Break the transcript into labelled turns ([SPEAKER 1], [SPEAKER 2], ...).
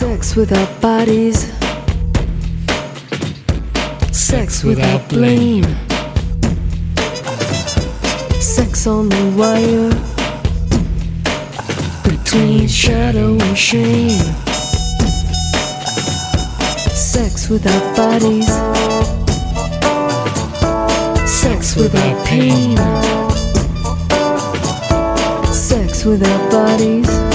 [SPEAKER 1] Sex without bodies, sex without blame, sex on the wire between shadow and shame. Sex without bodies, sex without pain, sex without bodies.